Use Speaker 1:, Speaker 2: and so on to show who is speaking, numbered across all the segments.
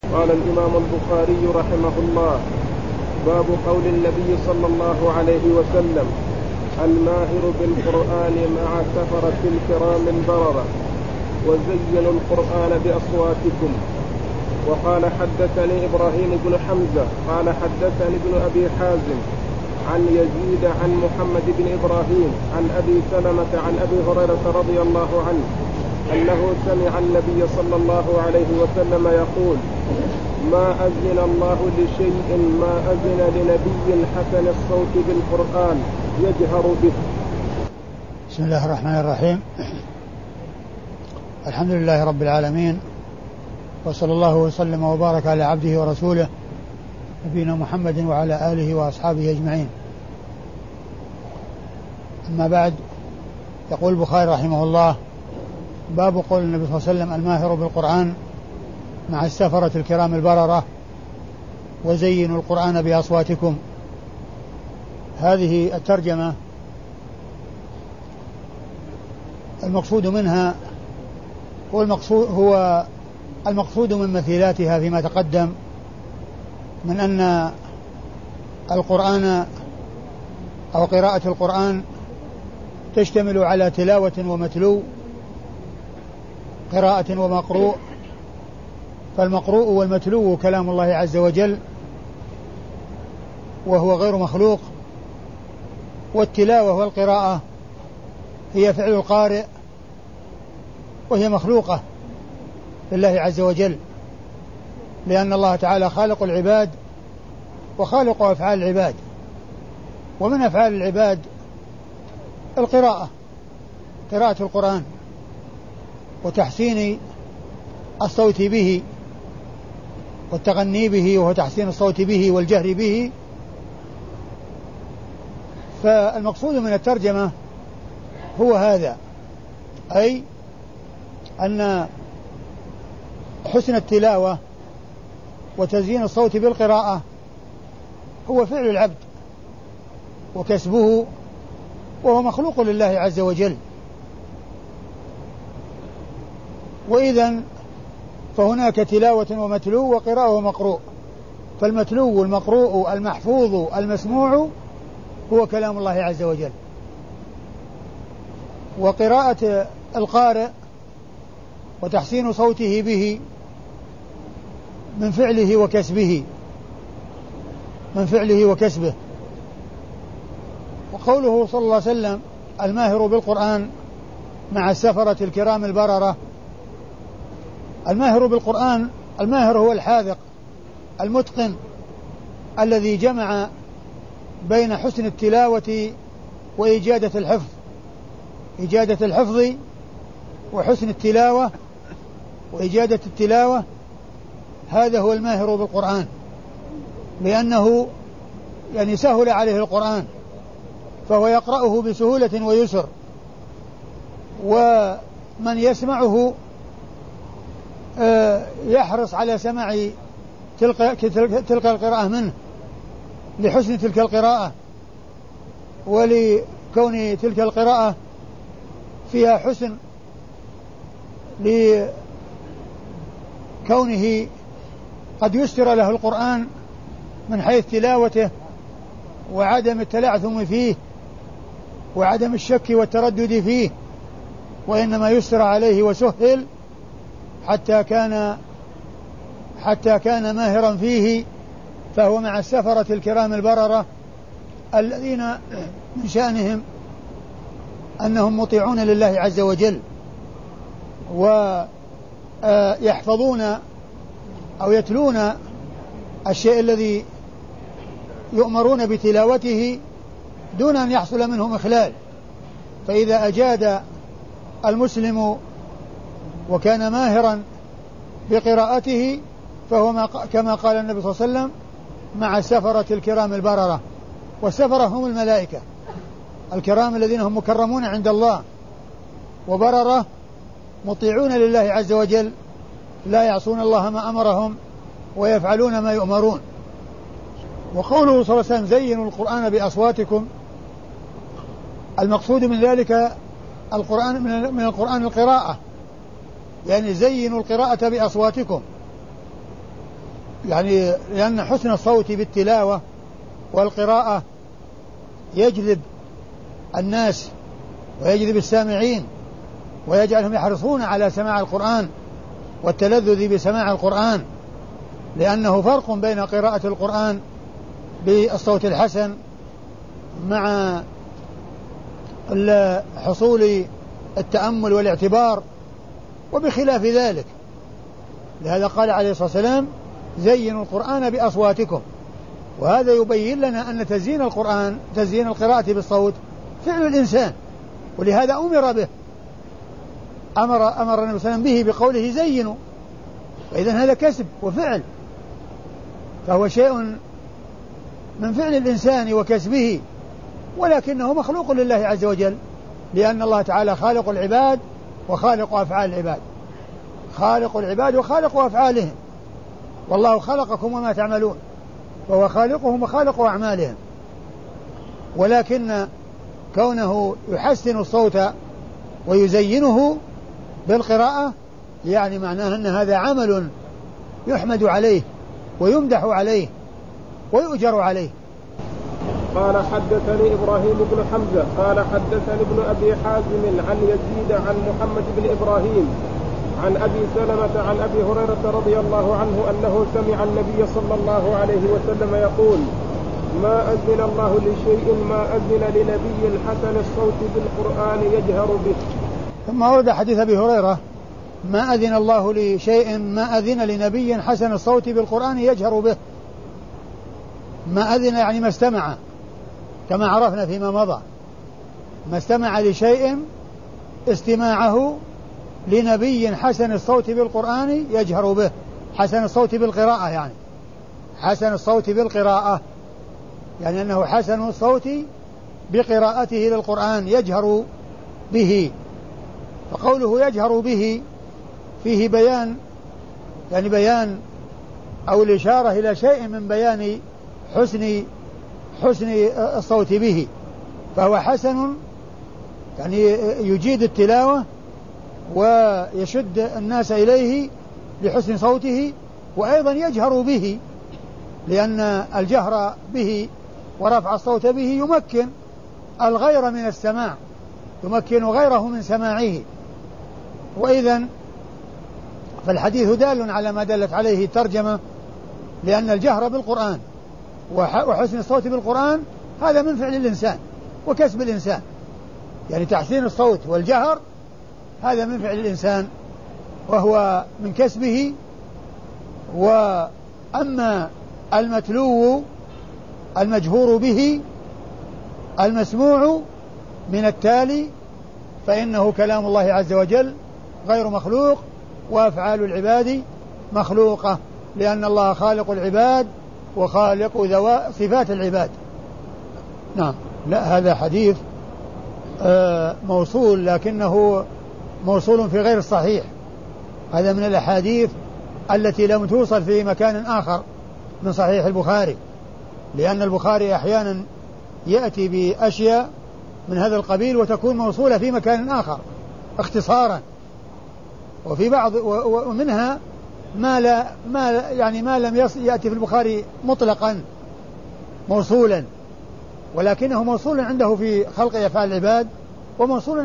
Speaker 1: قال الإمام البخاري رحمه الله: باب قول النبي صلى الله عليه وسلم: الماهر بالقرآن مع سفرة الكرام البررة وزينوا القرآن بأصواتكم. وقال: حدثني إبراهيم بن حمزة قال حدثني ابن أبي حازم عن يزيد عن محمد بن إبراهيم عن أبي سلمة عن أبي هريرة رضي الله عنه أنه سمع النبي صلى الله عليه وسلم يقول: ما أذن الله لشيء ما أذن لنبي حسن الصوت بالقرآن يجهر به.
Speaker 2: بسم الله الرحمن الرحيم. الحمد لله رب العالمين، وصلى الله وسلم وبارك على عبده ورسوله نبينا محمد وعلى آله وأصحابه أجمعين. أما بعد، يقول البخاري رحمه الله: باب قول النبي صلى الله عليه وسلم: الماهر بالقرآن مع السفرة الكرام البررة وزينوا القرآن بأصواتكم. هذه الترجمة المقصود منها هو المقصود من مثيلاتها فيما تقدم من أن القرآن أو قراءة القرآن تشتمل على تلاوة ومتلو، قراءة ومقروء، فالمقروء والمتلو كلام الله عز وجل وهو غير مخلوق، والتلاوة والقراءة هي فعل القارئ وهي مخلوقة لله عز وجل، لأن الله تعالى خالق العباد وخالق أفعال العباد، ومن أفعال العباد القراءة، قراءة القرآن وتحسين الصوت به والتغني به، وهو تحسين الصوت به والجهر به. فالمقصود من الترجمة هو هذا، أي أن حسن التلاوة وتزيين الصوت بالقراءة هو فعل العبد وكسبه، وهو مخلوق لله عز وجل. وإذن فهناك تلاوة ومتلو وقراءة ومقروء، فالمتلو والمقروء المحفوظ المسموع هو كلام الله عز وجل، وقراءة القارئ وتحسين صوته به من فعله وكسبه، من فعله وكسبه. وقوله صلى الله عليه وسلم: الماهر بالقرآن مع السفرة الكرام البررة. الماهر بالقرآن، الماهر هو الحاذق المتقن الذي جمع بين حسن التلاوة وإجادة الحفظ، إجادة الحفظ وحسن التلاوة وإجادة التلاوة، هذا هو الماهر بالقرآن، لأنه يعني سهل عليه القرآن فهو يقرأه بسهولة ويسر، ومن يسمعه يحرص على سماع تلك القراءة منه لحسن تلك القراءة ولكون تلك القراءة فيها حسن، لكونه قد يسر له القرآن من حيث تلاوته وعدم التلعثم فيه وعدم الشك والتردد فيه، وإنما يسر عليه وسهل حتى كان ماهرا فيه، فهو مع السفرة الكرام البررة الذين من شأنهم أنهم مطيعون لله عز وجل ويحفظون أو يتلون الشيء الذي يؤمرون بتلاوته دون أن يحصل منهم إخلال. فإذا أجاد المسلم وكان ماهرا بقراءته فهو كما قال النبي صلى الله عليه وسلم: مع السفرة الكرام البررة. والسفرة هم الملائكة الكرام الذين هم مكرمون عند الله، وبررة مطيعون لله عز وجل لا يعصون الله ما أمرهم ويفعلون ما يؤمرون. وقوله صلى الله عليه وسلم: زينوا القرآن بأصواتكم، المقصود من ذلك القرآن من القرآن القراءة، يعني زينوا القراءة بأصواتكم، يعني لأن حسن الصوت بالتلاوة والقراءة يجذب الناس ويجذب السامعين ويجعلهم يحرصون على سماع القرآن والتلذذ بسماع القرآن، لأنه فرق بين قراءة القرآن بالصوت الحسن مع حصول التأمل والاعتبار وبخلاف ذلك. لهذا قال عليه الصلاة والسلام زينوا القرآن بأصواتكم، وهذا يبين لنا أن تزيين القرآن تزيين القراءة بالصوت فعل الإنسان، ولهذا أمر به، أمر النبي صلى الله عليه وسلم به بقوله زينوا، وإذن هذا كسب وفعل، فهو شيء من فعل الإنسان وكسبه، ولكنه مخلوق لله عز وجل، لأن الله تعالى خالق العباد وخالق أفعال العباد، خالق العباد وخالق أفعالهم، والله خلقكم وما تعملون، وهو خالقهم وخالق أعمالهم. ولكن كونه يحسن الصوت ويزينه بالقراءة يعني معناه أن هذا عمل يحمد عليه ويمدح عليه ويؤجر عليه.
Speaker 1: قال حدثني إبراهيم بن حمزة قال حدثني ابن أبي حازم عن يزيد عن محمد بن إبراهيم عن أبي سلمة عن أبي هريرة رضي الله عنه أنه سمع النبي صلى الله عليه وسلم يقول ما أذن الله لشيء ما أذن لنبي حسن الصوت بالقرآن يجهر به.
Speaker 2: ثم ورد حديث أبي هريرة ما أذن الله لشيء ما أذن لنبي حسن الصوت بالقرآن يجهر به. ما أذن يعني ما استمع، كما عرفنا فيما مضى، ما استمع لشيء استماعه لنبي حسن الصوت بالقرآن يجهر به، حسن الصوت بالقراءة، يعني حسن الصوت بالقراءة يعني أنه حسن الصوت بقراءته للقرآن يجهر به. فقوله يجهر به فيه بيان، يعني بيان أو الإشارة إلى شيء من بيان حسن الصوت به، فهو حسن يعني يجيد التلاوة ويشد الناس إليه لحسن صوته، وأيضا يجهر به، لأن الجهر به ورفع الصوت به يمكن الغير من السماع، يمكن غيره من سماعه. وإذن فالحديث دال على ما دلت عليه الترجمة، لأن الجهر بالقرآن وحسن الصوت بالقرآن هذا من فعل الإنسان وكسب الإنسان، يعني تحسين الصوت والجهر هذا من فعل الإنسان وهو من كسبه. وأما المتلو المجهور به المسموع من التالي فإنه كلام الله عز وجل غير مخلوق، وأفعال العباد مخلوقة، لأن الله خالق العباد وخالق صفات العباد. نعم. لا، هذا حديث موصول، لكنه موصول في غير الصحيح، هذا من الأحاديث التي لم توصل في مكان آخر من صحيح البخاري، لأن البخاري أحيانا يأتي بأشياء من هذا القبيل وتكون موصولة في مكان آخر اختصارا، وفي بعض ومنها ما لم يأتي في البخاري مطلقا موصولا، ولكنه موصول عنده في خلق أفعال العباد، وموصول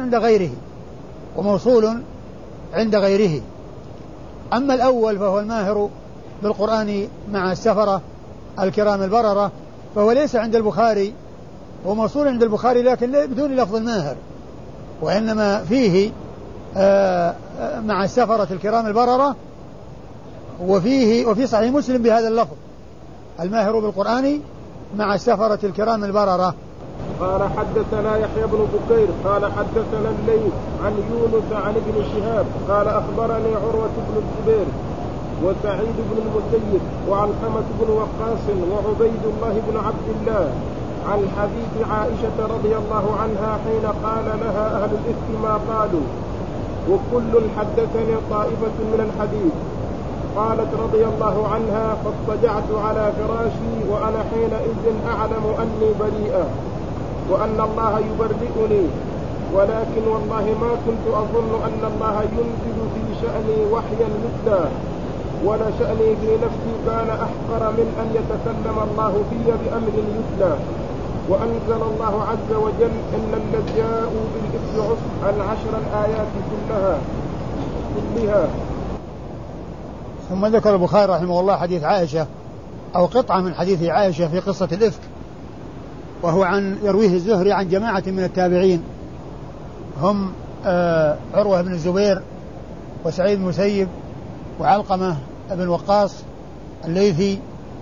Speaker 2: عند غيره. أما الأول فهو الماهر بالقرآن مع السفرة الكرام البررة، فهو ليس عند البخاري، هو موصول عند البخاري لكن بدون لفظ الماهر، وإنما فيه مع السفرة الكرام البررة، وفي صحيح مسلم بهذا اللفظ الماهر بالقرآن مع السفرة الكرام البررة.
Speaker 1: قال حدثنا يحيى بن بكير قال حدثنا الليث عن يونس عن ابن شهاب قال أخبرني عروة بن الزبير وسعيد بن المسيب وعلقمة بن وقاص وعبيد الله بن عبد الله عن حديث عائشة رضي الله عنها حين قال لها أهل الإفك ما قالوا وكل حدثني طائفة من الحديث. قالت رضي الله عنها فاضطجعت على فراشي وأنا حينئذ أعلم أني بريئة وأن الله يبرئني، ولكن والله ما كنت أظن أن الله ينزل في شأني وحيا مثله، ولا شأني في نفسي كان أحقر من أن يتكلم الله في بأمر يتلى. وأنزل الله عز وجل إن الذين جاءوا بالإفك العشر الآيات كلها.
Speaker 2: ثم ذكر البخاري رحمه الله حديث عائشة أو قطعة من حديث عائشة في قصة الإفك، وهو يرويه الزهري عن جماعة من التابعين هم عروة بن الزبير وسعيد بن المسيب وعلقمة بن وقاص الليثي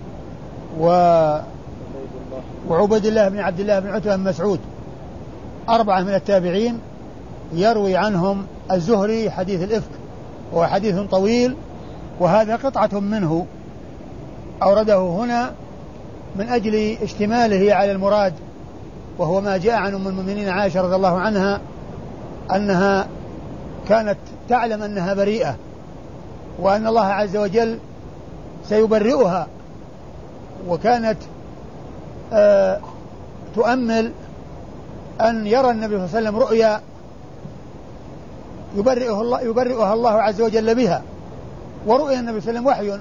Speaker 2: وعبد الله بن عبد الله بن عتبة بن مسعود، 4 من التابعين يروي عنهم الزهري حديث الإفك، وهو حديث طويل، وهذا قطعة منه أورده هنا من أجل اشتماله على المراد، وهو ما جاء عن أم المؤمنين عائشة رضي الله عنها أنها كانت تعلم أنها بريئة، وأن الله عز وجل سيبرئها، وكانت تؤمل أن يرى النبي صلى الله عليه وسلم رؤيا يبرئها الله عز وجل بها، ورؤيا النبي صلى الله عليه وسلم وحي،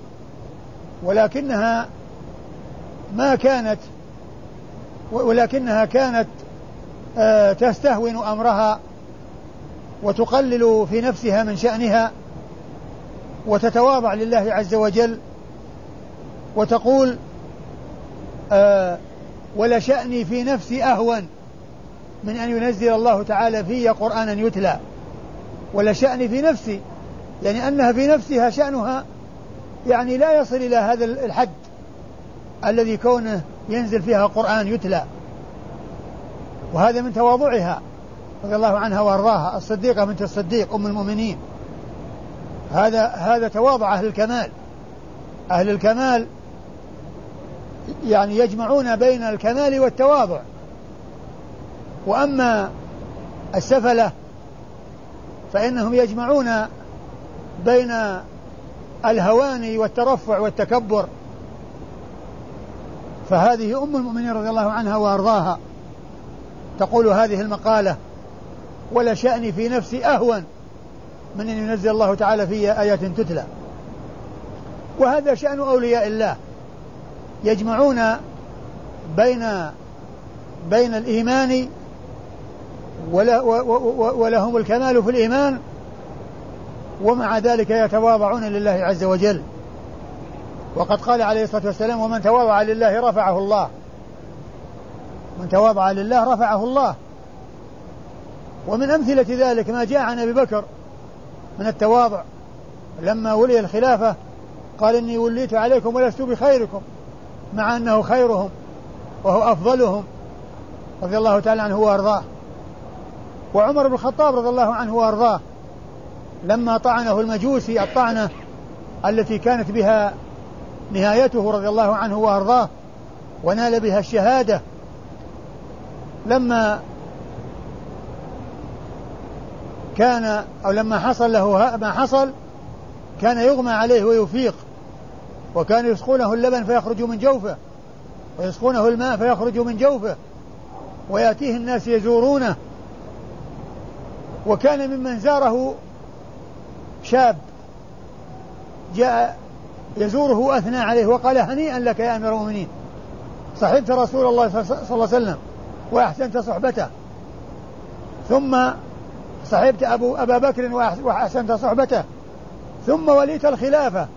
Speaker 2: ولكنها كانت تستهون أمرها وتقلل في نفسها من شأنها وتتواضع لله عز وجل وتقول ولا شأني في نفسي أهون من أن ينزل الله تعالى في قرآنا يتلى. ولا شأني في نفسي يعني أنها في نفسها شأنها يعني لا يصل إلى هذا الحد الذي كونه ينزل فيها قرآن يتلى، وهذا من تواضعها رضي الله عنها وارضاها، الصديقة بنت الصديق أم المؤمنين. هذا تواضع أهل الكمال. أهل الكمال يعني يجمعون بين الكمال والتواضع، وأما السفلة فإنهم يجمعون بين الهوان والترفع والتكبر. فهذه أم المؤمنين رضي الله عنها وأرضاها تقول هذه المقالة: ولا شأني في نفسي أهون من أن ينزل الله تعالى في آيات تتلى. وهذا شأن أولياء الله، يجمعون بين الإيمان ولهم الكمال في الإيمان، ومع ذلك يتواضعون لله عز وجل. وقد قال عليه الصلاة والسلام: ومن تواضع لله رفعه الله. من تواضع لله رفعه الله. ومن أمثلة ذلك ما جاء عن أبي بكر من التواضع لما ولي الخلافة قال: إني وليت عليكم ولست بخيركم، مع أنه خيرهم وهو أفضلهم رضي الله تعالى عنه وأرضاه. وعمر بن الخطاب رضي الله عنه وأرضاه لما طعنه المجوسي الطعنة التي كانت بها نهايته رضي الله عنه وأرضاه ونال بها الشهادة، لما حصل له ما حصل كان يغمى عليه ويفيق، وكانوا يسقونه اللبن فيخرج من جوفه، ويسقونه الماء فيخرج من جوفه، ويأتيه الناس يزورونه. وكان ممن زاره شاب جاء يزوره وأثنى عليه وقال: هنيئا لك يا أمير المؤمنين، صحبت رسول الله صلى الله عليه وسلم وأحسنت صحبته، ثم صحبت أبا بكر وأحسنت صحبته، ثم وليت الخلافة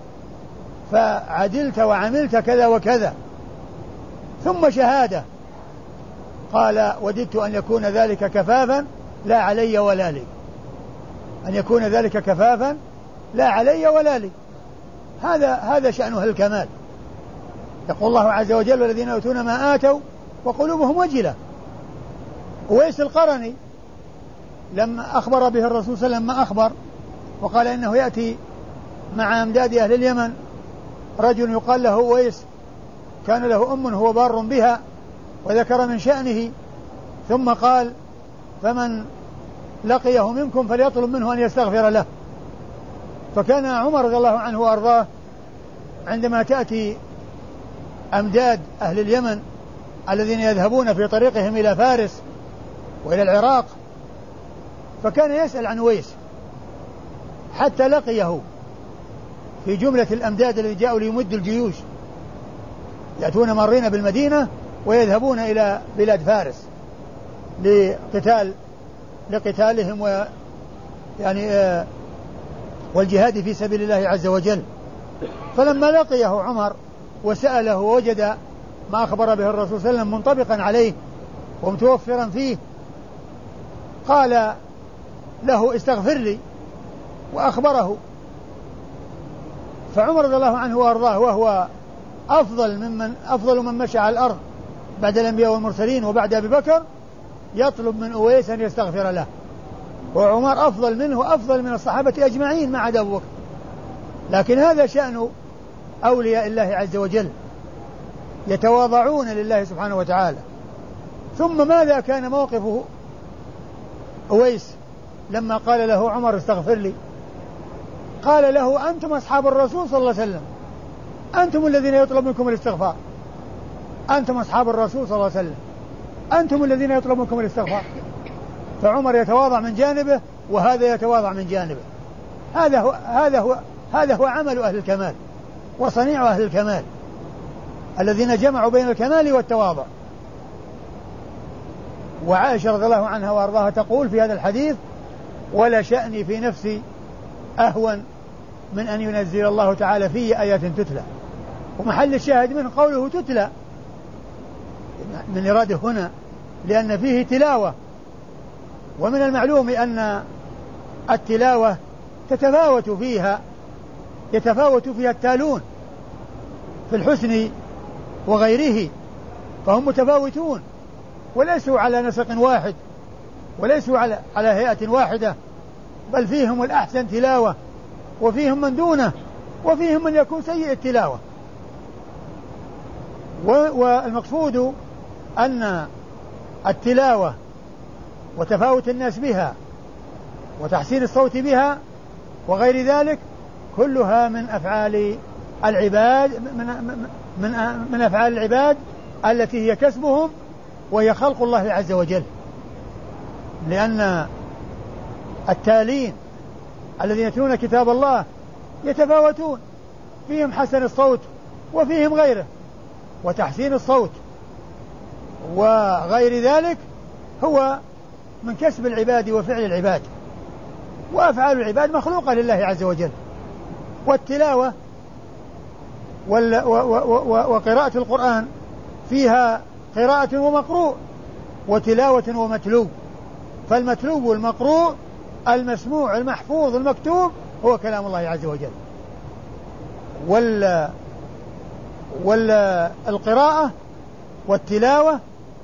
Speaker 2: فعدلت وعملت كذا وكذا، ثم شهادة. قال: وددت أن يكون ذلك كفافا لا علي ولا لي. أن يكون ذلك كفافا لا علي ولا لي. هذا شأنه الكمال. يقول الله عز وجل: والذين يؤتون ما آتوا وقلوبهم وجلة. أويس القرني لما أخبر به الرسول صلى الله عليه وسلم ما أخبر، وقال إنه يأتي مع أمداد أهل اليمن رجل يقال له أويس، كان له أم هو بار بها، وذكر من شأنه، ثم قال: فمن لقيه منكم فليطلب منه أن يستغفر له. فكان عمر رضي الله عنه وأرضاه عندما تأتي أمداد أهل اليمن الذين يذهبون في طريقهم إلى فارس وإلى العراق، فكان يسأل عن أويس حتى لقيه، في جملة الأمداد الذي جاءوا ليمدوا الجيوش، يأتون مارين بالمدينة ويذهبون إلى بلاد فارس لقتالهم والجهاد في سبيل الله عز وجل. فلما لقيه عمر وسأله ووجد ما أخبر به الرسول صلى الله عليه وسلم منطبقا عليه ومتوفرا فيه، قال له استغفر لي وأخبره. فعمر رضي الله عنه وأرضاه وهو أفضل من مشى على الأرض بعد الأنبياء والمرسلين وبعد أبي بكر يطلب من أويس أن يستغفر له، وعمر أفضل منه وأفضل من الصحابة أجمعين ما عدا أبو بكر. لكن هذا شأن أولياء الله عز وجل، يتواضعون لله سبحانه وتعالى. ثم ماذا كان موقفه أويس لما قال له عمر استغفر لي؟ قال له أنتم أصحاب الرسول صلى الله عليه وسلم، أنتم الذين يطلب منكم الاستغفار، أنتم أصحاب الرسول صلى الله عليه وسلم، أنتم الذين يطلب منكم الاستغفار. فعمر يتواضع من جانبه وهذا يتواضع من جانبه. هذا هو عمل أهل الكمال وصنيع أهل الكمال الذين جمعوا بين الكمال والتواضع. وعائشة رضي الله عنها وأرضاها تقول في هذا الحديث ولا شأني في نفسي أهون من أن ينزل الله تعالى في آيات تتلى. ومحل الشاهد منه قوله تتلى من إراده هنا لأن فيه تلاوة، ومن المعلوم أن التلاوة يتفاوت فيها التالون في الحسن وغيره، فهم متفاوتون وليسوا على نسق واحد وليسوا على هيئة واحدة، بل فيهم الأحسن تلاوة وفيهم من دونه وفيهم من يكون سيء التلاوة. والمقصود أن التلاوة وتفاوت الناس بها وتحسين الصوت بها وغير ذلك كلها من أفعال العباد من أفعال العباد التي هي كسبهم وهي خلق الله عز وجل. لأن التالين الذين يتلون كتاب الله يتفاوتون، فيهم حسن الصوت وفيهم غيره، وتحسين الصوت وغير ذلك هو من كسب العباد وفعل العباد، وأفعال العباد مخلوقة لله عز وجل. والتلاوة وقراءة القرآن فيها قراءة ومقروء وتلاوة ومتلو، فالمتلو والمقروء المسموع المحفوظ المكتوب هو كلام الله عز وجل. والقراءة والتلاوة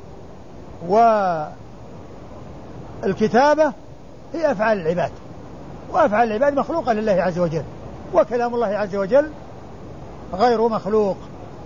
Speaker 2: والكتابة هي أفعال العباد، وأفعال العباد مخلوقة لله عز وجل، وكلام الله عز وجل غير مخلوق.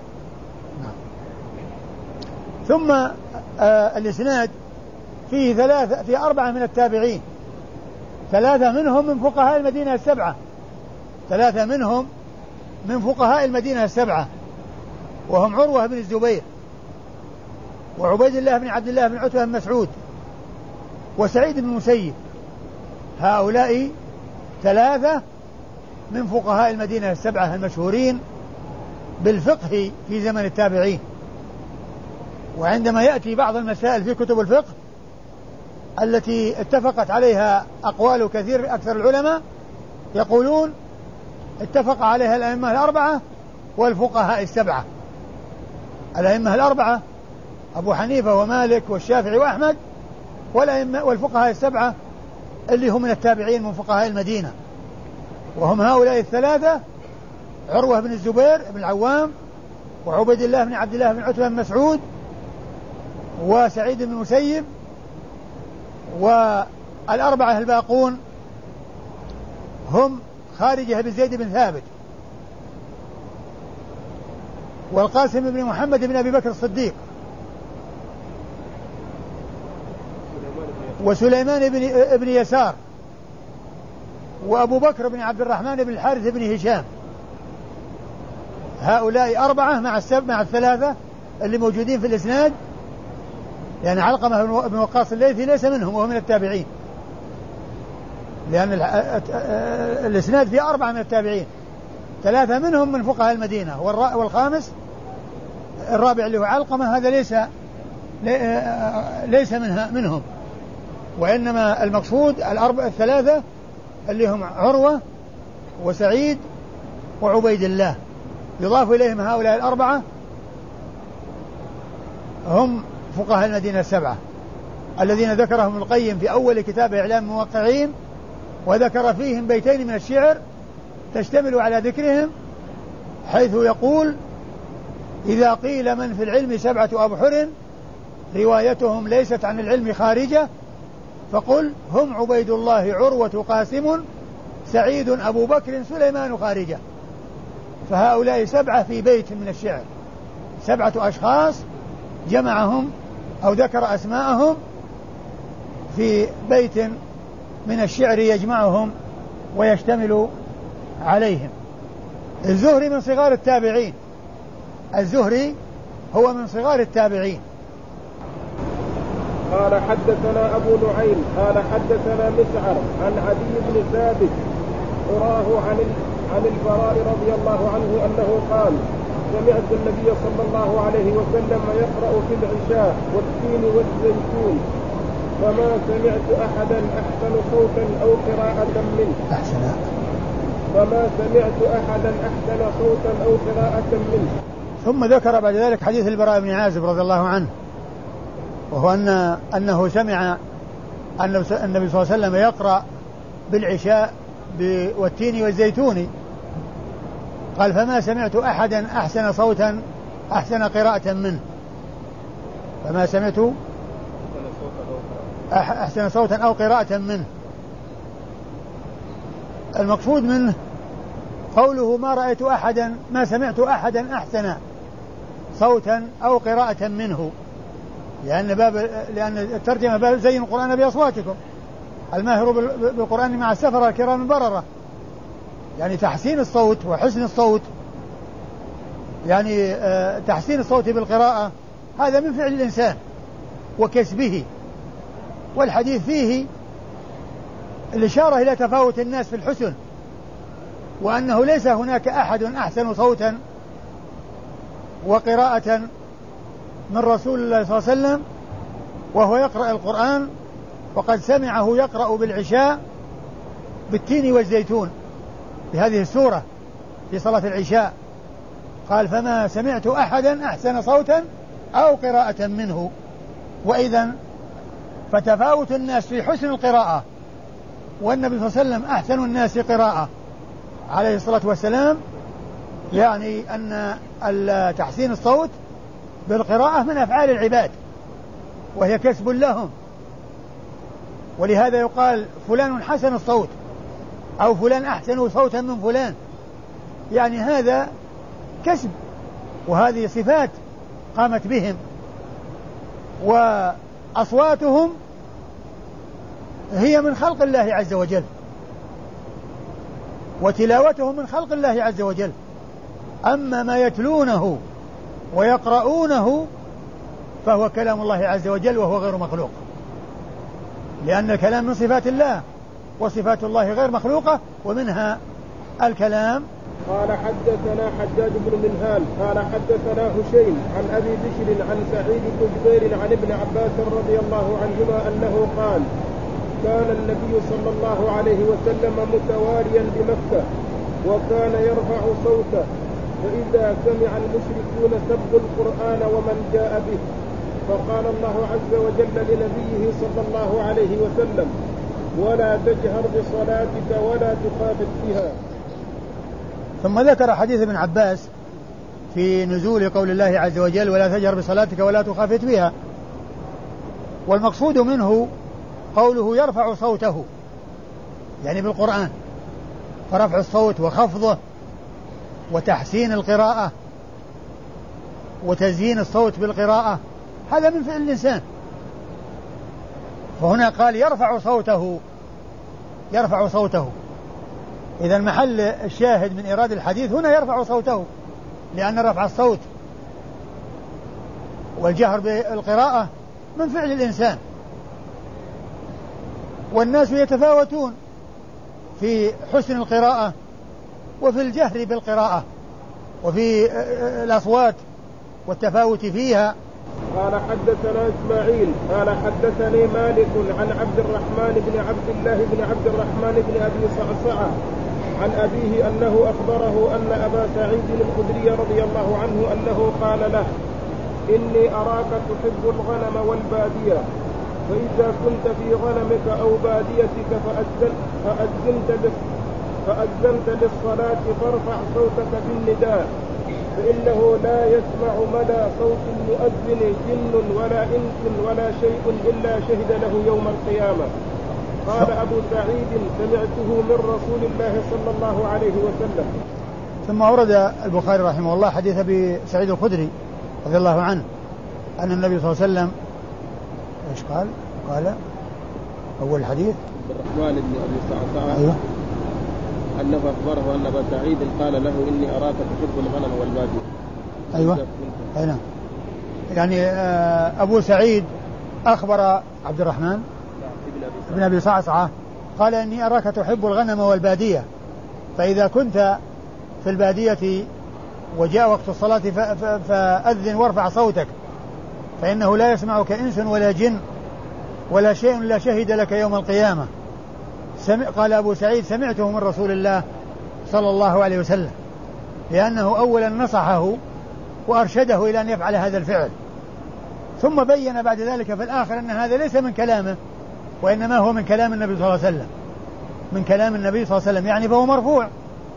Speaker 2: ثم الإسناد فيه 4 من التابعين، 3 منهم من فقهاء المدينة السبعة، 3 منهم من فقهاء المدينة السبعة، وهم عروة بن الزبير وعبيد الله بن عبد الله بن عتبة بن مسعود وسعيد بن المسيب. هؤلاء 3 من فقهاء المدينة السبعة المشهورين بالفقه في زمن التابعين. وعندما يأتي بعض المسائل في كتب الفقه التي اتفقت عليها أقوال أكثر العلماء يقولون اتفق عليها الأئمة 4 والفقهاء 7. الأئمة 4 أبو حنيفة ومالك والشافعي وأحمد، والفقهاء 7 اللي هم من التابعين من فقهاء المدينة، وهم هؤلاء 3: عروة بن الزبير بن العوام وعبيد الله بن عبد الله بن عتبة بن مسعود وسعيد بن المسيب. والأربعة الباقون هم خارجة بن زيد بن ثابت والقاسم بن محمد بن أبي بكر الصديق وسليمان بن يسار وأبو بكر بن عبد الرحمن بن الحارث بن هشام. هؤلاء 4 مع 3 اللي موجودين في الإسناد، لأن علقمة بن وقاص الليثي ليس منهم وهو من التابعين، لأن الإسناد فيه 4 من التابعين. 3 منهم من فقهاء المدينة، والخامس الرابع اللي هو علقمة هذا ليس منهم، وإنما المقصود 3 اللي هم عروة وسعيد وعبيد الله، يضاف إليهم هؤلاء 4 هم فقهاء المدينة 7 الذين ذكرهم ابن القيم في أول كتاب إعلام الموقعين، وذكر فيهم بيتين من الشعر تشتمل على ذكرهم، حيث يقول: إذا قيل من في العلم 7 أبحر روايتهم ليست عن العلم خارجة، فقل هم عبيد الله عروة قاسم سعيد أبو بكر سليمان خارجة. فهؤلاء 7 في بيت من الشعر، 7 أشخاص جمعهم أو ذكر أسماءهم في بيت من الشعر يجمعهم ويشتمل عليهم. الزهري من صغار التابعين، الزهري هو من صغار التابعين.
Speaker 1: قال حدثنا أبو نعيم قال حدثنا مسعر عن عدي بن ثابت أراه عن البراء رضي الله عنه أنه قال: سمعت النبي صلى الله عليه وسلم يقرأ في العشاء والتين والزيتون، فما سمعت أحدا أحسن صوتا أو قراءة منه.
Speaker 2: ثم ذكر بعد ذلك حديث البراء بن عازب رضي الله عنه، وهو أنه سمع أن النبي صلى الله عليه وسلم يقرأ بالعشاء والتين والزيتون، قال: فما سمعت أحدا أحسن صوتا أحسن قراءة منه. فما سمعت أحسن صوتا أو قراءة منه. المقصود منه قوله: ما سمعت أحدا أحسن صوتا أو قراءة منه، لأن الترجمة باب زين القرآن بأصواتكم، الماهر بالقرآن مع السفر الكرام البررة، يعني تحسين الصوت وحسن الصوت، يعني تحسين الصوت بالقراءة هذا من فعل الإنسان وكسبه. والحديث فيه الإشارة إلى تفاوت الناس في الحسن، وأنه ليس هناك أحد أحسن صوتا وقراءة من رسول الله صلى الله عليه وسلم وهو يقرأ القرآن، وقد سمعه يقرأ بالعشاء بالتين والزيتون بهذه السورة في صلاة العشاء. قال: فما سمعت أحدا أحسن صوتا أو قراءة منه. وإذن فتفاوت الناس في حسن القراءة، والنبي صلى الله عليه وسلم أحسن الناس قراءة عليه الصلاة والسلام، يعني أن تحسين الصوت بالقراءة من أفعال العباد وهي كسب لهم، ولهذا يقال فلان حسن الصوت أو فلان أحسن صوتا من فلان، يعني هذا كسب، وهذه صفات قامت بهم، وأصواتهم هي من خلق الله عز وجل، وتلاوتهم من خلق الله عز وجل. أما ما يتلونه ويقرؤونه فهو كلام الله عز وجل وهو غير مخلوق، لأن الكلام من صفات الله، وصفات الله غير مخلوقة، ومنها الكلام.
Speaker 1: قال حدثنا حجاج بن منهال قال حدثنا هشيم عن أبي بشر عن سعيد بن جبير عن ابن عباس رضي الله عنهما أنه قال: كان النبي صلى الله عليه وسلم متواريا بمكة، وكان يرفع صوته، فإذا سمع المشركون سبوا القرآن ومن جاء به، فقال الله عز وجل لنبيه صلى الله عليه وسلم: ولا تجهر بصلاتك ولا تخافت بها.
Speaker 2: ثم ذكر حديث ابن عباس في نزول قول الله عز وجل: ولا تجهر بصلاتك ولا تخافت بها. والمقصود منه قوله يرفع صوته، يعني بالقرآن، فرفع الصوت وخفضه وتحسين القراءة وتزيين الصوت بالقراءة هذا من فعل الإنسان. فهنا قال يرفع صوته. إذا محل الشاهد من إيراد الحديث هنا يرفع صوته، لأن رفع الصوت والجهر بالقراءة من فعل الإنسان، والناس يتفاوتون في حسن القراءة وفي الجهر بالقراءة وفي الأصوات والتفاوت فيها.
Speaker 1: قال حدثنا إسماعيل قال حدثني مالك عن عبد الرحمن بن عبد الله بن عبد الرحمن بن أبي صعصعة عن أبيه أنه أخبره أن أبا سعيد الخدري رضي الله عنه أنه قال له إني أراك تحب الغنم والبادية فإذا كنت في غنمك أو باديتك فأذنت للصلاة فارفع صوتك بالنداء فإنه لا يسمع مدى صوت المؤذن جن ولا إنس ولا شيء إلا شهد له يوم القيامة. قال أبو سعيد سمعته من رسول الله صلى الله عليه وسلم.
Speaker 2: ثم أورد البخاري رحمه الله حديث أبي سعيد الخدري رضي الله عنه أن النبي صلى الله عليه وسلم إيش قال أول الحديث
Speaker 1: الرحمن بن أبي صعصعة
Speaker 2: أيوه
Speaker 1: أنه أخبره أن أبا سعيد قال له إني أراك تحب الغنم والبادية.
Speaker 2: أيوه أي نعم. يعني أبو سعيد أخبر عبد الرحمن بن أبي صعصعة قال إني أراك تحب الغنم والبادية فإذا كنت في البادية وجاء وقت الصلاة فأذن وارفع صوتك فإنه لا يسمعك إنس ولا جن ولا شيء لا شهد لك يوم القيامة. قال أبو سعيد سمعته من رسول الله صلى الله عليه وسلم لأنه أولا نصحه وأرشده إلى أن يفعل هذا الفعل ثم بين بعد ذلك في الآخر أن هذا ليس من كلامه وإنما هو من كلام النبي صلى الله عليه وسلم من كلام النبي صلى الله عليه وسلم يعني فهو مرفوع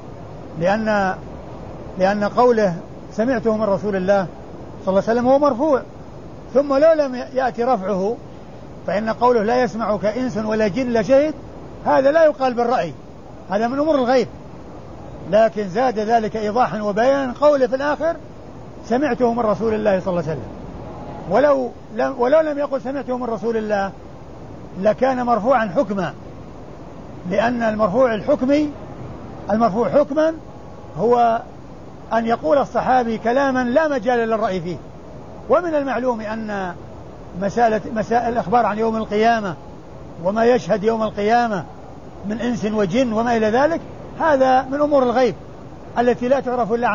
Speaker 2: لأن قوله سمعته من رسول الله صلى الله عليه وسلم هو مرفوع ثم لو لم يأتي رفعه فإن قوله لا يسمعك إنس ولا جن لا شهد هذا لا يقال بالرأي هذا من أمور الغيب لكن زاد ذلك إيضاحا وبيانا قوله في الآخر سمعته من رسول الله صلى الله عليه وسلم ولو لم يقل سمعته من رسول الله لكان مرفوعا حكما لأن المرفوع حكما هو أن يقول الصحابي كلاما لا مجال للرأي فيه ومن المعلوم أن مسائل الأخبار عن يوم القيامة وما يشهد يوم القيامة من إنس وجن وما إلى ذلك هذا من أمور الغيب التي لا تعرف إلا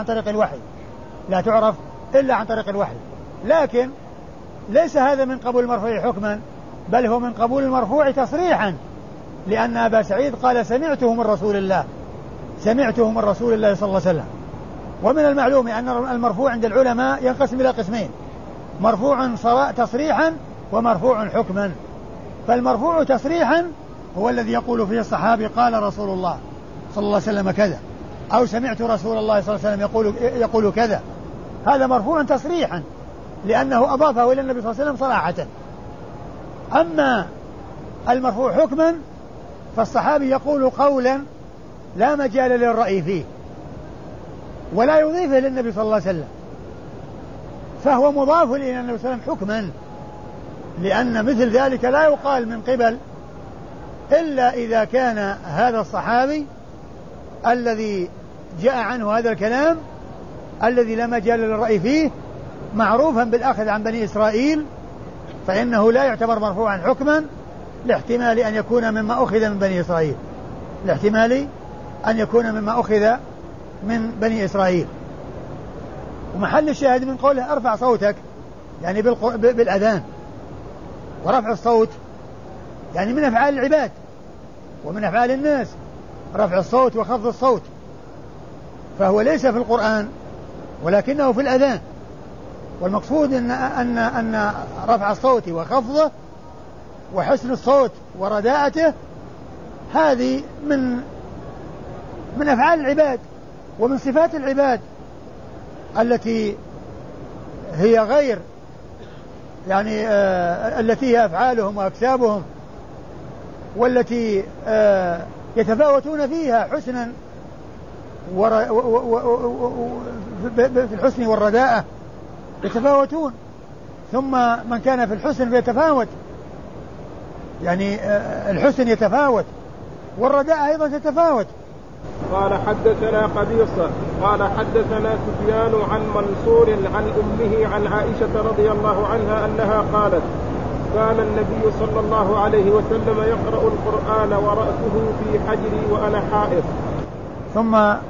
Speaker 2: عن طريق الوحي لكن ليس هذا من قبول المرفوع حكما بل هو من قبول المرفوع تصريحا لأن أبا سعيد قال سمعته من رسول الله صلى الله عليه وسلم. ومن المعلوم أن المرفوع عند العلماء ينقسم إلى قسمين مرفوع تصريحا ومرفوع حكما. فالمرفوع تصريحا هو الذي يقول فيه الصحابي قال رسول الله صلى الله عليه وسلم كذا أو سمعت رسول الله صلى الله عليه وسلم يقول كذا هذا مرفوع تصريحا لأنه أضافه إلى النبي صلى الله عليه وسلم صراحة. أما المرفوع حكما فالصحابي يقول قولا لا مجال للرأي فيه ولا يضيفه للنبي صلى الله عليه وسلم فهو مضاف إلى النبي صلى الله عليه وسلم حكما لأن مثل ذلك لا يقال من قبل إلا إذا كان هذا الصحابي الذي جاء عنه هذا الكلام الذي لا مجال للرأي فيه معروفا بالأخذ عن بني إسرائيل فإنه لا يعتبر مرفوعا حكما لاحتمال أن يكون مما أخذ من بني إسرائيل ومحل الشاهد من قوله أرفع صوتك يعني بالأذان ورفع الصوت يعني من أفعال العباد ومن أفعال الناس رفع الصوت وخفض الصوت فهو ليس في القرآن ولكنه في الأذان والمقصود أن رفع الصوت وخفضه وحسن الصوت ورداءته هذه من أفعال العباد ومن صفات العباد التي هي غير يعني التي هي أفعالهم وأكسابهم والتي يتفاوتون فيها حسنا في الحسن والرداءة يتفاوتون ثم من كان في الحسن فيتفاوت يعني الحسن يتفاوت والرداءة أيضا تتفاوت.
Speaker 1: قال حدثنا قبيصة قال حدثنا سفيان عن منصور عن أمه عن عائشة رضي الله عنها أنها قالت كان النبي صلى الله عليه وسلم يقرأ القرآن ورأسه في حجري وأنا حائض.
Speaker 2: ثم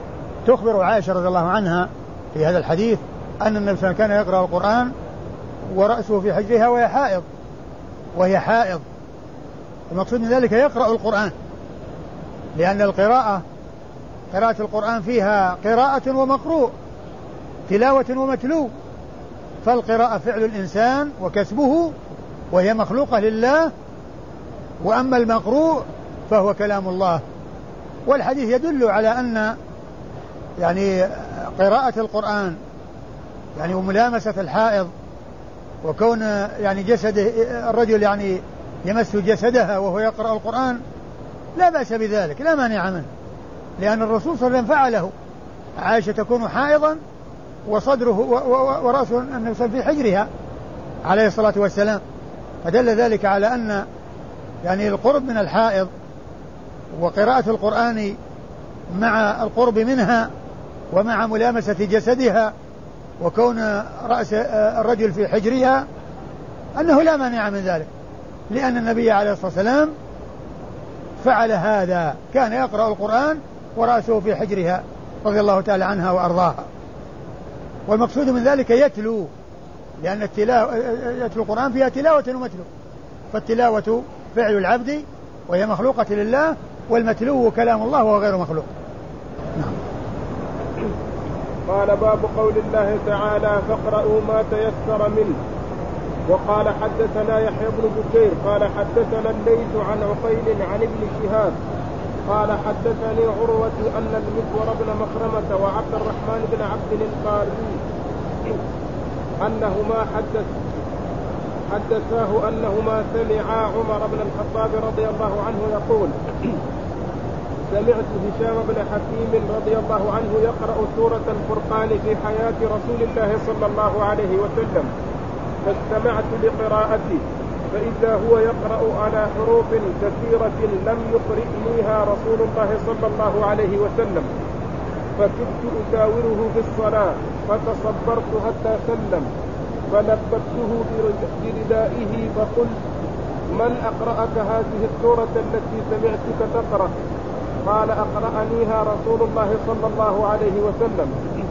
Speaker 2: تخبر عائشة رضي الله عنها في هذا الحديث أن النبي صلى الله عليه وسلم كان يقرأ القرآن ورأسه في حجرها وهي حائض. المقصود من ذلك يقرأ القرآن، لأن قراءة القرآن فيها قراءة ومقروء، تلاوة ومتلو. فالقراءة فعل الإنسان وكسبه وهي مخلوقة لله، وأما المقروء فهو كلام الله. والحديث يدل على أن يعني قراءة القرآن يعني وملامسة الحائض وكون يعني جسده الرجل يعني يمس جسدها وهو يقرأ القرآن لا بأس بذلك، لا مانع منه، لأن الرسول صلى الله عليه وسلم فعله. عائشة تكون حائضا وصدره ورأسه النبي في حجرها عليه الصلاة والسلام، فدل ذلك على أن يعني القرب من الحائض وقراءة القرآن مع القرب منها ومع ملامسة جسدها وكون رأس الرجل في حجرها أنه لا مانع من ذلك، لأن النبي عليه الصلاة والسلام فعل هذا، كان يقرأ القرآن ورأسه في حجرها رضي الله تعالى عنها وأرضاها. والمقصود من ذلك يتلو، لأن يتلو القرآن فيها تلاوة ومتلو، فالتلاوة فعل العبد وهي مخلوقة لله، والمتلو كلام الله وهو غير مخلوق. نعم.
Speaker 1: قال باب قول الله تعالى فاقرؤوا ما تيسر منه. وقال حدثنا يحيى بن بكير قال حدثنا الليث عن عقيل عن ابن شهاب قال حدثني عروة أن المسور بن مخرمة وعبد الرحمن بن عبد القاري أنهما حدثاه أنهما سمعا عمر بن الخطاب رضي الله عنه يقول سمعت هشام بن حكيم رضي الله عنه يقرأ سورة الفرقان في حياة رسول الله صلى الله عليه وسلم، فاستمعت لقراءته فإذا هو يقرأ على حروف كثيرة لم يقرئنيها رسول الله صلى الله عليه وسلم، فكدت أساوره في الصلاة فتصبرت حتى سلم، فلبته بردائه فقلت من أقرأك هذه السورة التي سمعتك تقرأ؟ قال أقرأنيها رسول الله صلى الله عليه وسلم.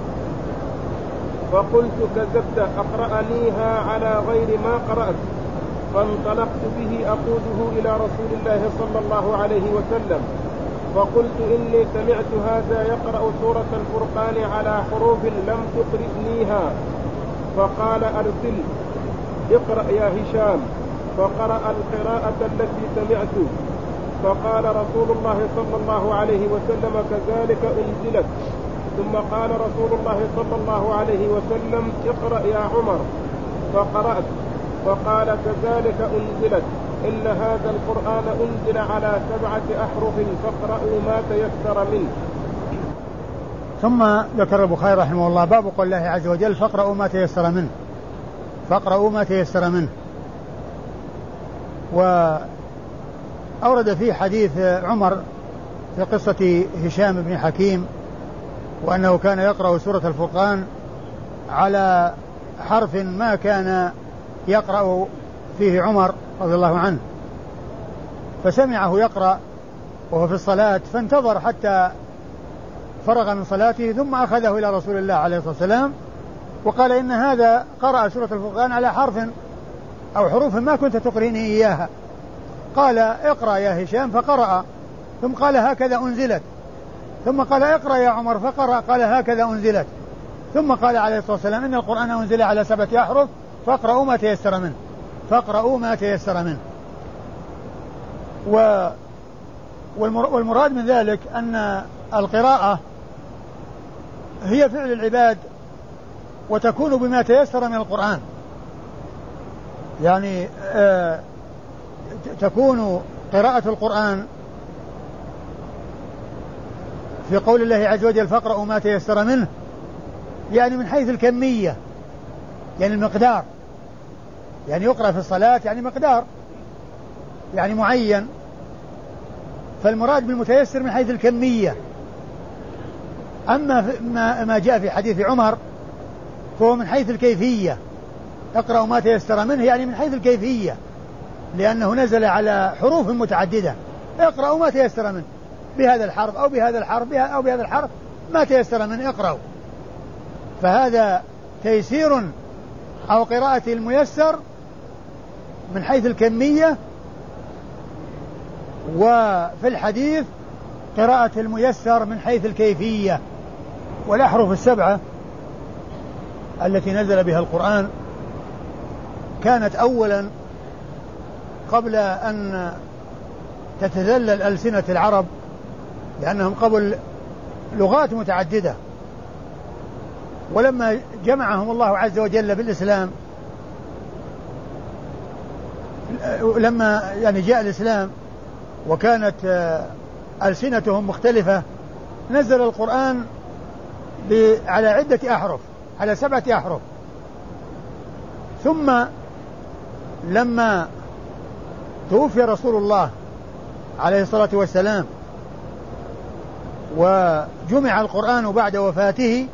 Speaker 1: فقلت كذبت، أقرأنيها على غير ما قرأت. فانطلقت به أقوده إلى رسول الله صلى الله عليه وسلم فقلت إني سمعت هذا يقرأ سورة الفرقان على حروف لم تقرئنيها. فقال أرسل اقرأ يا هشام، فقرأ القراءة التي سمعت. فقال رسول الله صلى الله عليه وسلم كذلك أنزلت. ثم قال رسول الله صلى الله عليه وسلم اقرأ يا عمر، فقرأت. فقال كذلك أنزلت، إن هذا القرآن أنزل على 7 أحرف فاقرأوا ما تيسر منه.
Speaker 2: ثم ذكر البخاري رحمه الله باب قول الله عز وجل فاقرأوا ما تيسر منه، فاقرأوا ما تيسر منه. وأورد فيه حديث عمر في قصة هشام بن حكيم وأنه كان يقرأ سورة الفرقان على حرف ما كان يقرأ فيه عمر رضي الله عنه، فسمعه يقرأ وهو في الصلاة فانتظر حتى فرغ من صلاته ثم أخذه إلى رسول الله عليه الصلاة والسلام وقال إن هذا قرأ سورة الفرقان على حرف أو حروف ما كنت تقرئني إياها. قال اقرأ يا هشام، فقرأ. ثم قال هكذا أنزلت. ثم قال اقرأ يا عمر، فقرأ. قال هكذا أنزلت. ثم قال عليه الصلاة والسلام إن القرآن أنزل على 7 أحرف فاقرأوا ما تيسر منه، فاقرأوا ما تيسر منه. والمراد من ذلك أن القراءة هي فعل العباد وتكون بما تيسر من القرآن، يعني تكون قراءة القرآن في قول الله عز وجل فاقرأوا ما تيسر منه، يعني من حيث الكمية، يعني المقدار، يعني يقرأ في الصلاة يعني مقدار يعني معين، فالمراد بالمتيسر من حيث الكمية. أما ما جاء في حديث عمر فهو من حيث الكيفية، اقرأوا ما تيسر منه يعني من حيث الكيفية، لأنه نزل على حروف متعددة، اقرأوا ما تيسر منه بهذا الحرف أو بهذا الحرف أو بهذا الحرف، ما تيسر من اقرأوا. فهذا تيسير أو قراءة الميسر من حيث الكمية، وفي الحديث قراءة الميسر من حيث الكيفية. والأحرف السبعة التي نزل بها القرآن كانت أولا قبل أن تتذلل ألسنة العرب، لأنهم قبل لغات متعددة، ولما جمعهم الله عز وجل بالإسلام، لما يعني جاء الإسلام وكانت ألسنتهم مختلفة، نزل القرآن على عدة أحرف، على 7 أحرف. ثم لما توفي رسول الله عليه الصلاة والسلام وجمع القرآن بعد وفاته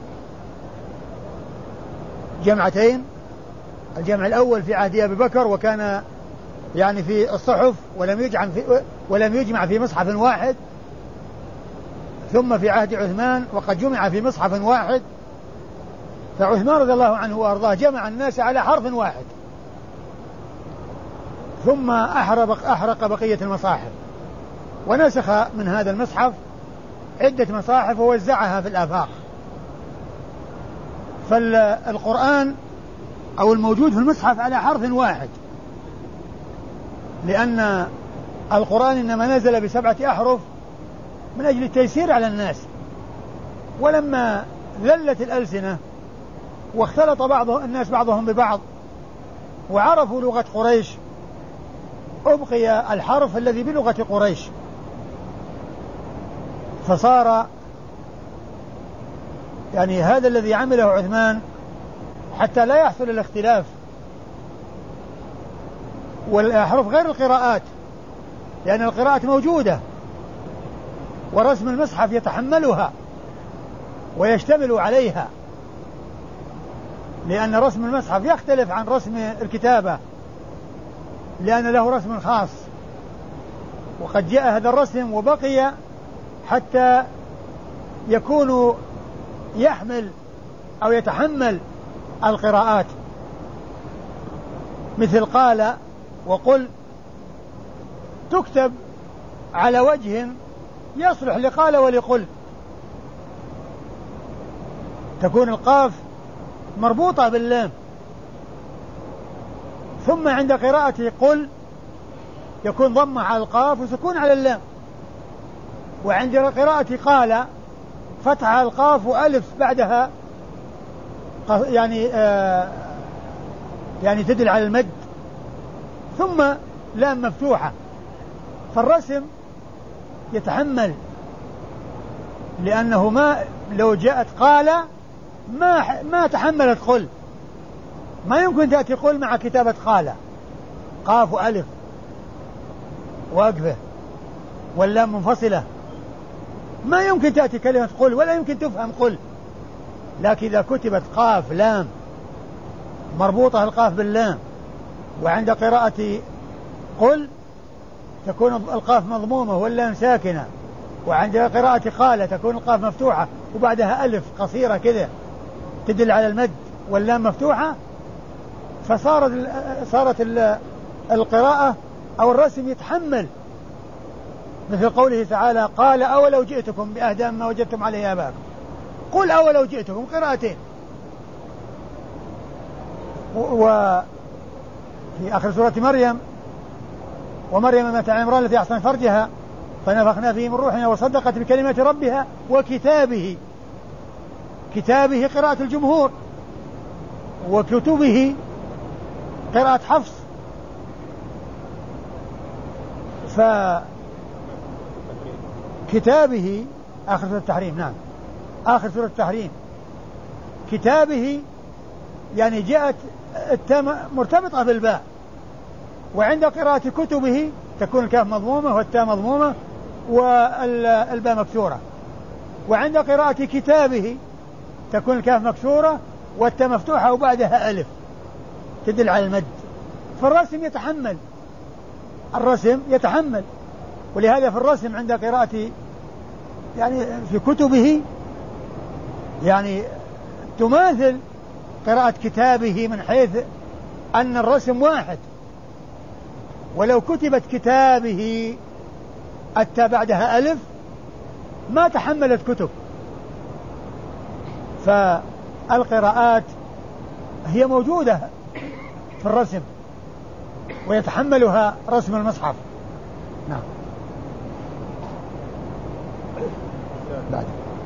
Speaker 2: جمعتين، الجمع الأول في عهد أبي بكر وكان يعني في الصحف ولم يجمع في مصحف واحد، ثم في عهد عثمان وقد جمع في مصحف واحد، فعثمان رضي الله عنه وأرضاه جمع الناس على حرف واحد، ثم أحرق بقية المصاحف ونسخ من هذا المصحف عدة مصاحف ووزعها في الآفاق. فالقرآن أو الموجود في المصحف على حرف واحد، لأن القرآن إنما نزل ب7 أحرف من أجل التيسير على الناس. ولما ذلت الألسنة واختلط الناس بعضهم ببعض وعرفوا لغة قريش، أبقي الحرف الذي بلغة قريش، فصار يعني هذا الذي عمله عثمان حتى لا يحصل الاختلاف. والأحرف غير القراءات، لأن القراءات موجودة ورسم المصحف يتحملها ويشتمل عليها، لأن رسم المصحف يختلف عن رسم الكتابة، لأن له رسم خاص، وقد جاء هذا الرسم وبقي حتى يكون يحمل أو يتحمل القراءات، مثل قال وقل تكتب على وجه يصلح لقال ولقل، تكون القاف مربوطة باللام، ثم عند قراءة قل يكون ضمة على القاف وسكون على اللام، وعند قراءة قال فتح على القاف وألف بعدها يعني تدل على المد، ثم لام مفتوحة. فالرسم يتحمل، لأنه ما لو جاءت قال ما تحملت قل، ما يمكن تأتي قل مع كتابة قال، قاف وألف واقفة واللام منفصلة، ما يمكن تأتي كلمة قل ولا يمكن تفهم قل. لكن إذا كتبت قاف لام مربوطة القاف باللام، وعند قراءة قل تكون القاف مضمومة واللام ساكنة، وعند قراءة قال تكون القاف مفتوحة وبعدها ألف قصيرة كذا تدل على المد واللام مفتوحة، فصارت القراءة أو الرسم يتحمل، مثل قوله تعالى قال أولو جئتكم بأهدى مما وجدتم عليه آباءكم، قل أولو جئتكم، قراءتين. وفي آخر سورة مريم ومريم ابنة عمران التي أحصنت فرجها فنفخنا فيه من روحنا وصدقت بكلمات ربها وكتابه، كتابه قراءة الجمهور، وكتبه قراءة حفص. فكتابه آخر سورة التحريم، نعم آخر سورة التحريم، كتابه يعني جاءت التاء مرتبطة بالباء، وعند قراءة كتبه تكون الكاف مضمومة والتاء مضمومة والباء مكسورة، وعند قراءة كتابه تكون الكاف مكسورة والتاء مفتوحة وبعدها ألف تدل على المد. فالرسم يتحمل، الرسم يتحمل، ولهذا في الرسم عند قراءة يعني في كتبه يعني تماثل قراءة كتابه من حيث أن الرسم واحد، ولو كتبت كتابه أتى بعدها ألف ما تحملت كتب. فالقراءات هي موجودة في الرسم ويتحملها رسم المصحف. نعم. بعد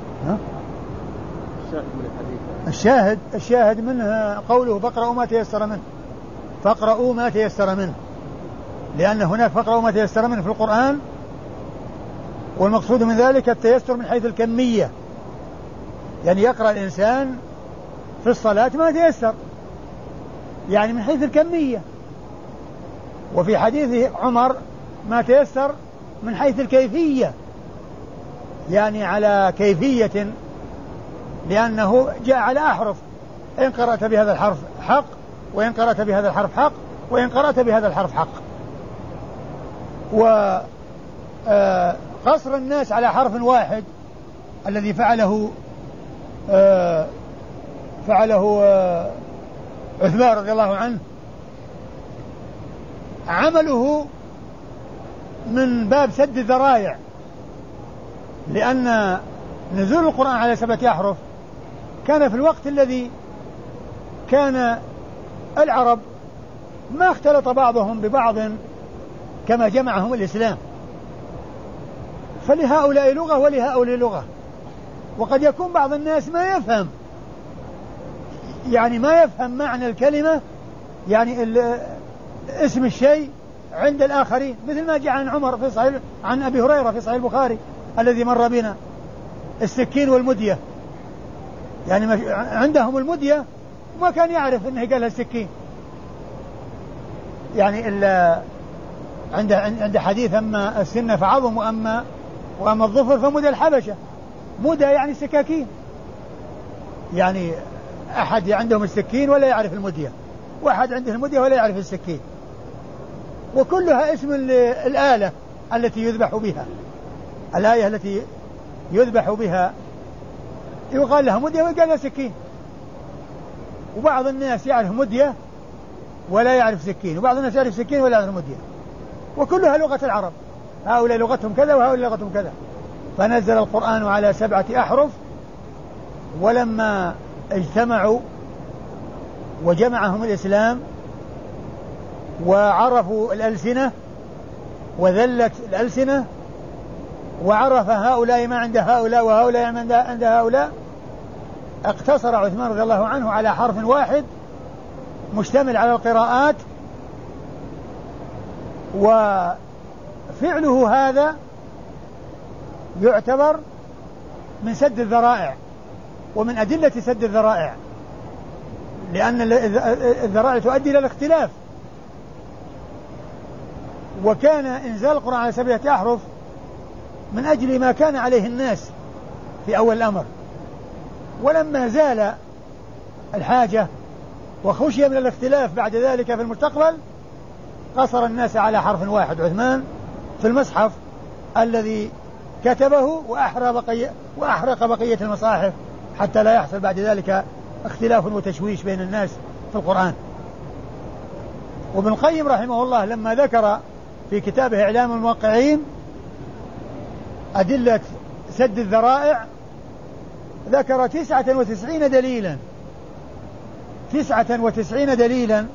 Speaker 2: الشاهد منه قوله فاقرأوا ما تيسر منه، فاقرأوا ما تيسر منه، لأن هناك فاقرأوا ما تيسر منه في القرآن، والمقصود من ذلك التيسر من حيث الكمية، يعني يقرأ الإنسان في الصلاة ما تيسر، يعني من حيث الكمية. وفي حديث عمر ما تيسر من حيث الكيفية، يعني على كيفية، لأنه جاء على أحرف، إن قرأت بهذا الحرف حق، وإن قرأت بهذا الحرف حق، وإن قرأت بهذا الحرف حق. وقصر الناس على حرف واحد الذي فعله عثمان رضي الله عنه، عمله من باب سد الذرائع، لأن نزول القرآن على 7 أحرف كان في الوقت الذي كان العرب ما اختلط بعضهم ببعض كما جمعهم الإسلام، فلهؤلاء لغة ولهؤلاء لغة، وقد يكون بعض الناس ما يفهم، يعني ما يفهم معنى الكلمة، يعني اسم الشيء عند الآخرين، مثل ما جاء عن عمر في صحيح، عن أبي هريرة في صحيح البخاري الذي مر بنا، السكين والمدية، يعني عندهم المدية ما كان يعرف أنه قالها السكين، يعني عند حديث أما السن فعظم وأما الظفر فمدى الحبشة، مدى يعني سكاكين، يعني أحد عندهم السكين ولا يعرف المدية، واحد عنده المدية ولا يعرف السكين، وكلها اسم الآلة التي يذبح بها، الآية التي يذبح بها يقال لها مدية ويقال لها سكين. وبعض الناس يعرف مدية ولا يعرف سكين، وبعض الناس يعرف سكين ولا يعرف مدية، وكلها لغة العرب، هؤلاء لغتهم كذا وهؤلاء لغتهم كذا. فنزل القرآن على 7 أحرف، ولما اجتمعوا وجمعهم الإسلام وعرفوا الألسنة وذلت الألسنة، وعرف هؤلاء ما عند هؤلاء وهؤلاء ما عند هؤلاء، اقتصر عثمان رضي الله عنه على حرف واحد مشتمل على القراءات. وفعله هذا يعتبر من سد الذرائع ومن أدلة سد الذرائع، لأن الذرائع تؤدي إلى الاختلاف. وكان إنزال القرآن على 7 أحرف من أجل ما كان عليه الناس في أول الأمر، ولما زال الحاجة وخشي من الاختلاف بعد ذلك في المستقبل قصر الناس على حرف واحد عثمان في المصحف الذي كتبه، وأحرق بقية المصاحف حتى لا يحصل بعد ذلك اختلاف وتشويش بين الناس في القرآن. وابن القيم رحمه الله لما ذكر في كتابه إعلام الموقعين أدلة سد الذرائع ذكر 99 دليلا، 99 دليلا،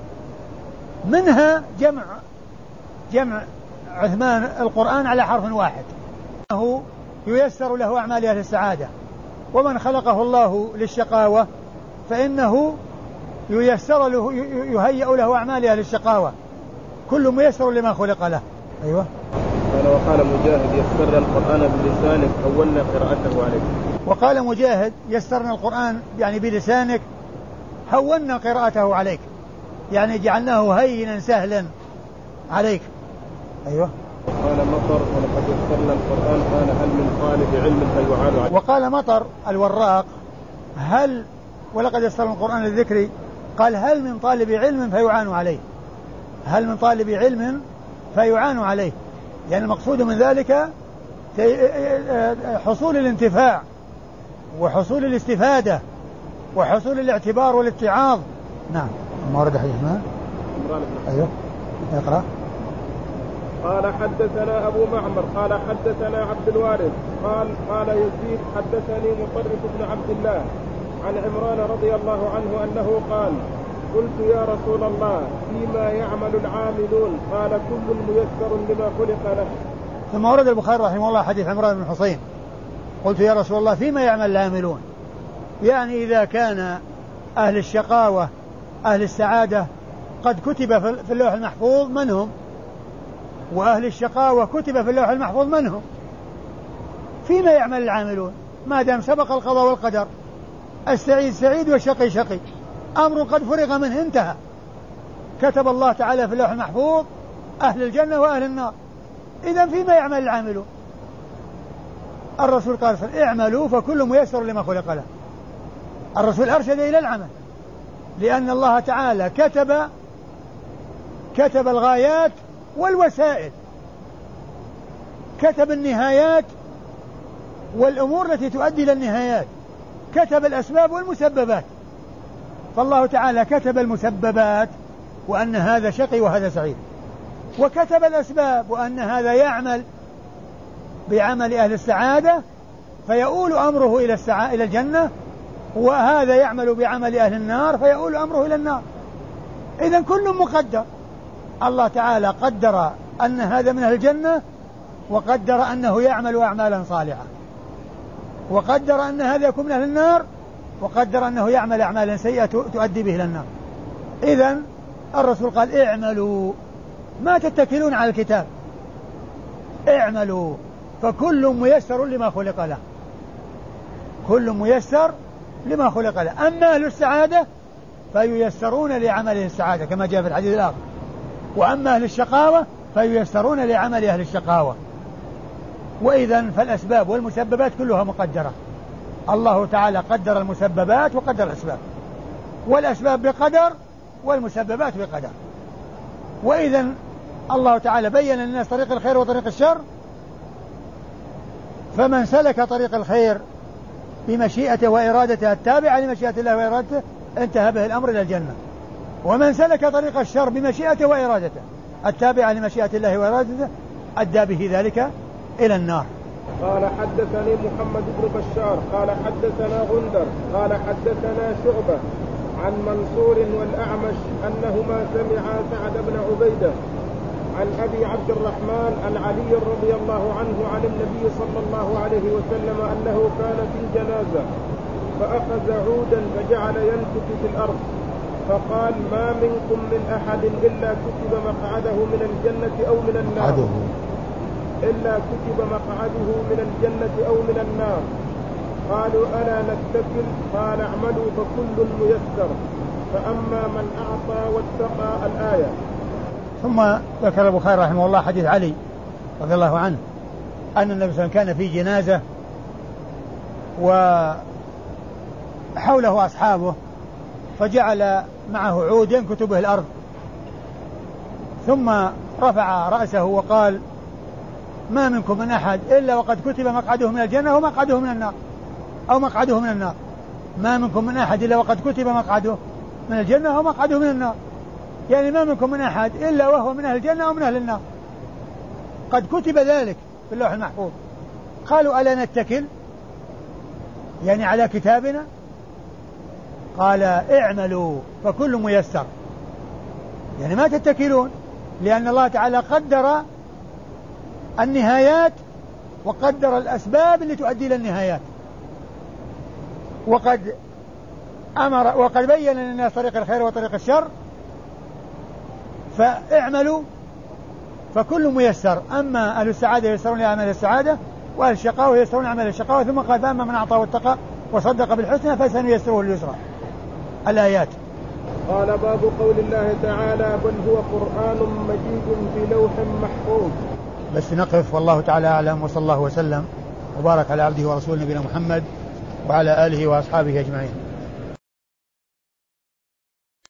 Speaker 2: منها جمع عثمان القرآن على حرف واحد، أنه ييسر له أعمال أهل السعادة، ومن خلقه الله للشقاوة فإنه ييسر له يهيئ له أعمال أهل الشقاوة، كل ميسر لما خلق له. أيوة.
Speaker 1: وقال مجاهد يسرنا القرآن بلسانك هونا قراءته عليك.
Speaker 2: وقال مجاهد يسرنا القرآن يعني بلسانك هونا قراءته عليك، يعني جعلناه هينا سهلا عليك. أيوة.
Speaker 1: وقال مطر ولقد يسرنا القرآن قال هل من طالب علم فيعان عليه.
Speaker 2: وقال مطر الوراق هل ولقد يسرنا القرآن للذكر قال هل من طالب علم فيعان عليه، هل من طالب علم فيعان عليه، يعني المقصود من ذلك حصول الانتفاع وحصول الاستفادة وحصول الاعتبار والاتعاظ. نعم. ما ورد حديث ما أيوه اقرأ.
Speaker 1: قال حدثنا أبو معمر قال حدثنا عبد الوارث قال يزيد حدثني مطرف بن عبد الله عن عمران رضي الله عنه أنه قال قلت يا رسول الله فيما يعمل العاملون؟ قال كل ميسر لما خلق له.
Speaker 2: ثم ورد البخاري رحمه الله حديث عمران بن حصين قلت يا رسول الله فيما يعمل العاملون، يعني إذا كان أهل الشقاوة أهل السعادة قد كتب في اللوح المحفوظ من هم، وأهل الشقاوة كتب في اللوح المحفوظ من هم، فيما يعمل العاملون ما دام سبق القضاء والقدر، السعيد سعيد والشقي شقي، أمر قد فرغ منه انتهى، كتب الله تعالى في اللوح المحفوظ أهل الجنة وأهل النار، إذن فيما يعمل العاملون. الرسول قال اعملوا فكل ميسر لما خلق له. الرسول أرشد إلى العمل لأن الله تعالى كتب الغايات والوسائل، كتب النهايات والأمور التي تؤدي إلى النهايات، كتب الأسباب والمسببات. فالله تعالى كتب المسببات وأن هذا شقي وهذا سعيد، وكتب الأسباب وأن هذا يعمل بعمل أهل السعادة فيؤول أمره إلى الجنة، وهذا يعمل بعمل أهل النار فيؤول أمره إلى النار. إذن كل مقدر. الله تعالى قدر أن هذا من أهل الجنة، وقدر أنه يعمل أعمالا صالحة، وقدر أن هذا يكون من أهل النار، وقدر أنه يعمل أعمالا سيئة تؤدي به إلى النار. إذن الرسول قال اعملوا، ما تتكلون على الكتاب، اعملوا فكل ميسر لما خلق له، كل ميسر لما خلق له. أما أهل السعادة فييسرون لعمل السعادة كما جاء في الحديث الآخر، وأما أهل الشقاوة فييسرون لعمل أهل الشقاوة. وإذن فالأسباب والمسببات كلها مقدرة، الله تعالى قدر المسببات وقدر الأسباب، والأسباب بقدر والمسببات بقدر. وإذن الله تعالى بين للناس طريق الخير وطريق الشر، فمن سلك طريق الخير بمشيئته وإرادته التابعة لمشيئة الله وإرادته انتهى به الأمر إلى الجنة، ومن سلك طريق الشر بمشيئته وإرادته التابعة لمشيئة الله وإرادته أدى به ذلك إلى النار.
Speaker 1: قال حدثني محمد بن بشار قال حدثنا غندر قال حدثنا شعبة عن منصور والأعمش أنهما سمعا سعد بن عبيدة عن أبي عبد الرحمن عن علي رضي الله عنه عن النبي صلى الله عليه وسلم أنه كان في جنازة فأخذ عودا فجعل ينكت في الأرض، فقال ما منكم من أحد إلا كتب مقعده من الجنة أو من النار، إلا كتب مقعده من الجنة أو من النار. قالوا ألا نتكل؟ قال اعملوا فكل ميسر، فأما من أعطى واتقى. الآية.
Speaker 2: ثم ذكر البخاري رحمه الله حديث علي رضي الله عنه أن النبي صلى الله عليه وسلم كان في جنازة وحوله أصحابه، فجعل معه عود ينكت به الأرض، ثم رفع رأسه وقال ما منكم من أحد إلا وقد كتب مقعده من الجنة ومقعده من النار، أو مقعده من النار، ما منكم من أحد إلا وقد كتب مقعده من الجنة ومقعده من النار، يعني ما منكم من أحد إلا وهو من أهل الجنة أو من أهل النار، قد كتب ذلك في اللوح المحفوظ. قالوا ألا نتكل؟ يعني على كتابنا؟ قال اعملوا فكل ميسر، يعني ما تتكلون، لأن الله تعالى قدر النهايات وقدر الأسباب اللي تؤدي إلى النهايات، وقد بين للناس طريق الخير وطريق الشر، فاعملوا فكل ميسر. أما أهل السعادة ييسرون لعمل السعادة، وأهل الشقاوة ييسرون لعمل الشقاوة. ثم قال فأما من أعطى واتقى وصدق بالحسنى فسنيسره لليسرى. الآيات.
Speaker 1: قال باب قول الله تعالى بل هو قرآن مجيد في لوح محفوظ.
Speaker 2: بس نقف، والله تعالى أعلم، وصلى الله وسلم وبارك على عبده ورسوله نبينا محمد وعلى آله وأصحابه أجمعين.